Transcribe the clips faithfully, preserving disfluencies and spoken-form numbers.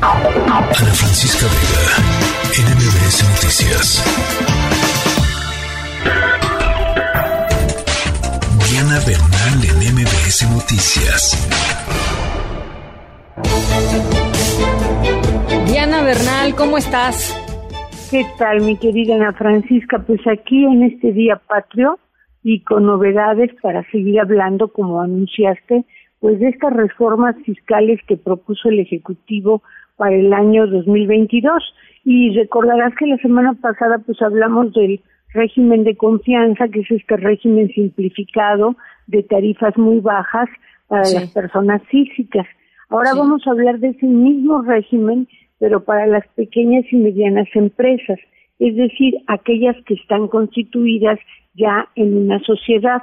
Ana Francisca Vega, N M B S Noticias. Diana Bernal en M B S Noticias. Diana Bernal, ¿cómo estás? ¿Qué tal, mi querida Ana Francisca? Pues aquí en este día patrio y con novedades para seguir hablando, como anunciaste, pues de estas reformas fiscales que propuso el Ejecutivo para el año dos mil veintidós. Y recordarás que la semana pasada pues hablamos del régimen de confianza, que es este régimen simplificado de tarifas muy bajas para sí. las personas físicas. Ahora sí. vamos a hablar de ese mismo régimen, pero para las pequeñas y medianas empresas, es decir, aquellas que están constituidas ya en una sociedad.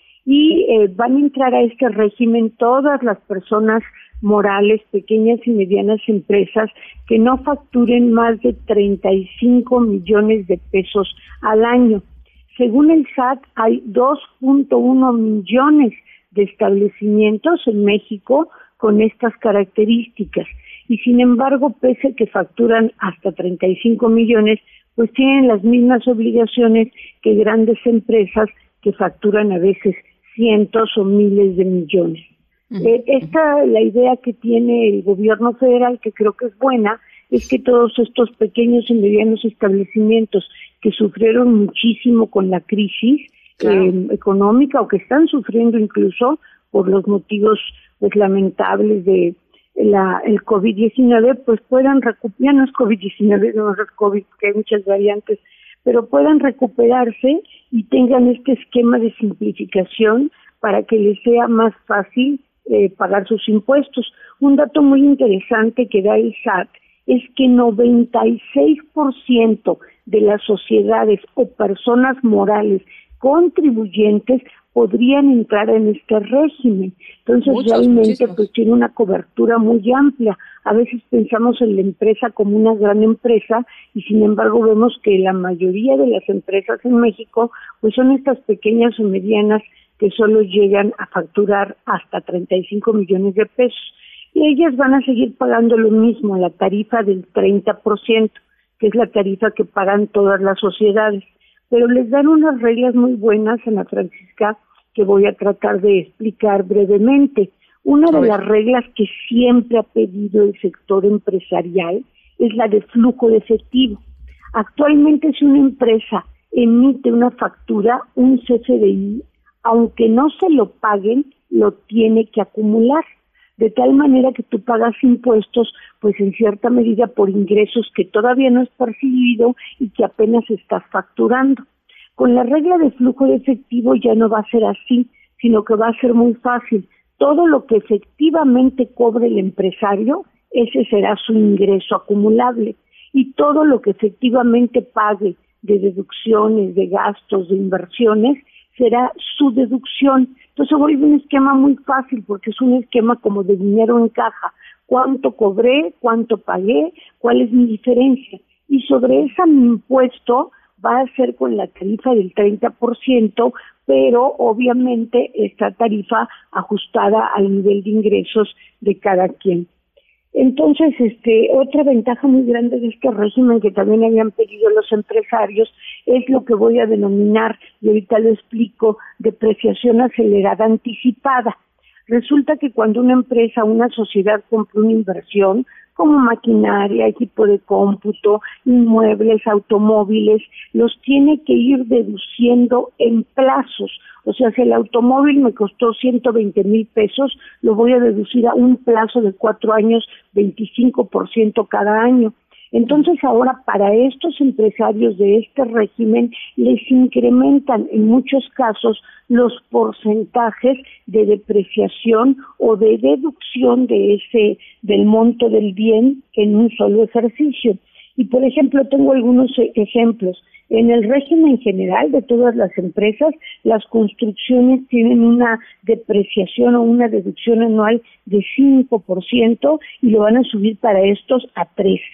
Y eh, van a entrar a este régimen todas las personas morales, pequeñas y medianas empresas que no facturen más de treinta y cinco millones de pesos al año. Según el S A T, hay dos punto uno millones de establecimientos en México con estas características. Y sin embargo, pese a que facturan hasta treinta y cinco millones, pues tienen las mismas obligaciones que grandes empresas que facturan a veces cientos o miles de millones. Uh-huh. Eh, esta, la idea que tiene el gobierno federal, que creo que es buena, es que todos estos pequeños y medianos establecimientos que sufrieron muchísimo con la crisis claro. eh, económica o que están sufriendo incluso por los motivos pues lamentables de la el COVID diecinueve, pues puedan recuperar, no es COVID diecinueve, no es COVID, porque hay muchas variantes, pero puedan recuperarse y tengan este esquema de simplificación para que les sea más fácil eh, pagar sus impuestos. Un dato muy interesante que da el S A T es que noventa y seis por ciento de las sociedades o personas morales contribuyentes podrían entrar en este régimen. Entonces, muchos, realmente muchísimos. Pues tiene una cobertura muy amplia. A veces pensamos en la empresa como una gran empresa y sin embargo vemos que la mayoría de las empresas en México pues son estas pequeñas o medianas que solo llegan a facturar hasta treinta y cinco millones de pesos. Y ellas van a seguir pagando lo mismo, la tarifa del treinta por ciento, que es la tarifa que pagan todas las sociedades. Pero les dan unas reglas muy buenas, Ana Francisca, que voy a tratar de explicar brevemente. Una de las reglas que siempre ha pedido el sector empresarial es la de flujo de efectivo. Actualmente, si una empresa emite una factura, un C F D I, aunque no se lo paguen, lo tiene que acumular. De tal manera que tú pagas impuestos, pues en cierta medida por ingresos que todavía no has percibido y que apenas estás facturando. Con la regla de flujo de efectivo ya no va a ser así, sino que va a ser muy fácil. Todo lo que efectivamente cobre el empresario, ese será su ingreso acumulable. Y todo lo que efectivamente pague de deducciones, de gastos, de inversiones, será su deducción. Entonces vuelve un esquema muy fácil porque es un esquema como de dinero en caja. ¿Cuánto cobré? ¿Cuánto pagué? ¿Cuál es mi diferencia? Y sobre ese impuesto va a ser con la tarifa del treinta por ciento, pero obviamente esta tarifa ajustada al nivel de ingresos de cada quien. Entonces, este, otra ventaja muy grande de este régimen que también habían pedido los empresarios es lo que voy a denominar, y ahorita lo explico, depreciación acelerada anticipada. Resulta que cuando una empresa, una sociedad compra una inversión, como maquinaria, equipo de cómputo, inmuebles, automóviles, los tiene que ir deduciendo en plazos. O sea, si el automóvil me costó ciento veinte mil pesos, lo voy a deducir a un plazo de cuatro años, veinticinco por ciento cada año. Entonces ahora para estos empresarios de este régimen les incrementan en muchos casos los porcentajes de depreciación o de deducción de ese del monto del bien en un solo ejercicio. Y por ejemplo tengo algunos ejemplos. En el régimen general de todas las empresas, las construcciones tienen una depreciación o una deducción anual de cinco por ciento y lo van a subir para estos a trece por ciento.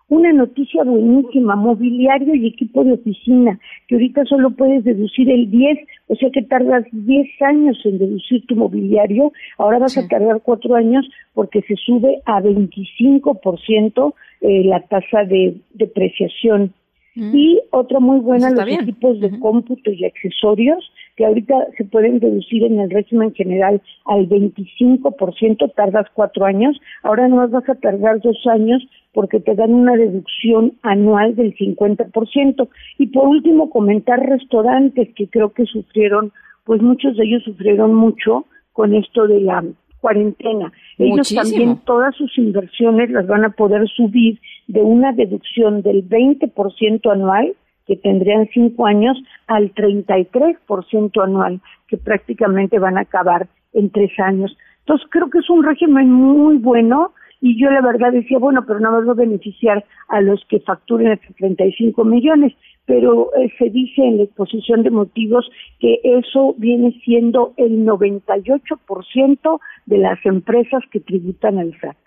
Una noticia buenísima, mobiliario y equipo de oficina, que ahorita solo puedes deducir el diez, o sea que tardas diez años en deducir tu mobiliario, ahora vas sí. a tardar cuatro años porque se sube a veinticinco por ciento eh, la tasa de depreciación. Mm. Y otra muy buena, los bien. equipos de uh-huh. cómputo y accesorios, que ahorita se pueden deducir en el régimen general al veinticinco por ciento, tardas cuatro años, ahora no vas a tardar dos años porque te dan una deducción anual del cincuenta por ciento. Y por último, comentar restaurantes que creo que sufrieron, pues muchos de ellos sufrieron mucho con esto de la cuarentena. Ellos Muchísimo. también todas sus inversiones las van a poder subir de una deducción del veinte por ciento anual, que tendrían cinco años, al treinta y tres por ciento anual, que prácticamente van a acabar en tres años. Entonces creo que es un régimen muy bueno, y yo la verdad decía, bueno, pero nada más va a beneficiar a los que facturen hasta treinta y cinco millones, pero eh, se dice en la exposición de motivos que eso viene siendo el noventa y ocho por ciento de las empresas que tributan al S A T.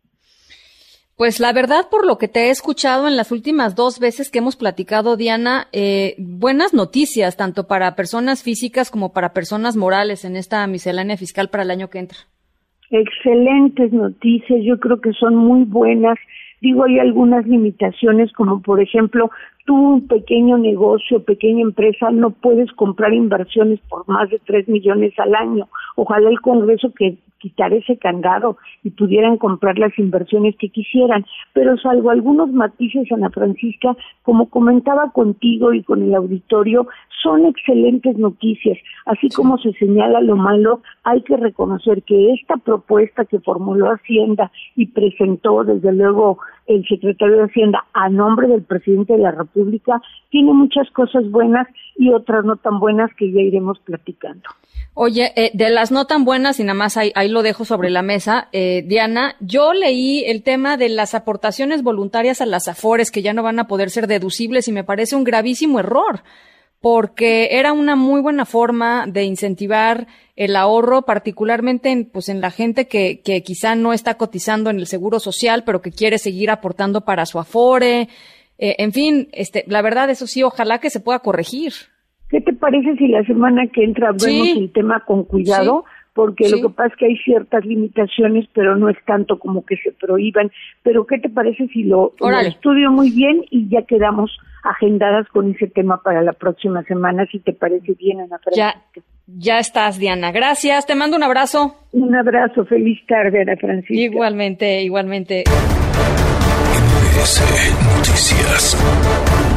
Pues la verdad, por lo que te he escuchado en las últimas dos veces que hemos platicado, Diana, eh, buenas noticias, tanto para personas físicas como para personas morales en esta miscelánea fiscal para el año que entra. Excelentes noticias, yo creo que son muy buenas. Digo, hay algunas limitaciones, como por ejemplo, tú, un pequeño negocio, pequeña empresa, no puedes comprar inversiones por más de tres millones al año. Ojalá el Congreso que quitar ese candado y pudieran comprar las inversiones que quisieran, pero salvo algunos matices, Ana Francisca, como comentaba contigo y con el auditorio, son excelentes noticias. Así sí. como se señala lo malo, hay que reconocer que esta propuesta que formuló Hacienda y presentó desde luego el secretario de Hacienda a nombre del presidente de la República tiene muchas cosas buenas y otras no tan buenas que ya iremos platicando. Oye, eh, de las no tan buenas, y nada más ahí, ahí lo dejo sobre la mesa, eh, Diana, yo leí el tema de las aportaciones voluntarias a las AFORES que ya no van a poder ser deducibles y me parece un gravísimo error, porque era una muy buena forma de incentivar el ahorro, particularmente en, pues, en la gente que, que quizá no está cotizando en el Seguro Social, pero que quiere seguir aportando para su Afore. Eh, en fin, este, la verdad, eso sí, ojalá que se pueda corregir. ¿Qué te parece si la semana que entra vemos sí. el tema con cuidado? Sí. Porque sí. lo que pasa es que hay ciertas limitaciones, pero no es tanto como que se prohíban. Pero ¿qué te parece si lo, lo estudio muy bien y ya quedamos agendadas con ese tema para la próxima semana, si te parece bien, Ana Francisca? Ya, ya estás, Diana. Gracias, te mando un abrazo. Un abrazo, feliz tarde, Ana Francisca. Igualmente, igualmente. M B S Noticias.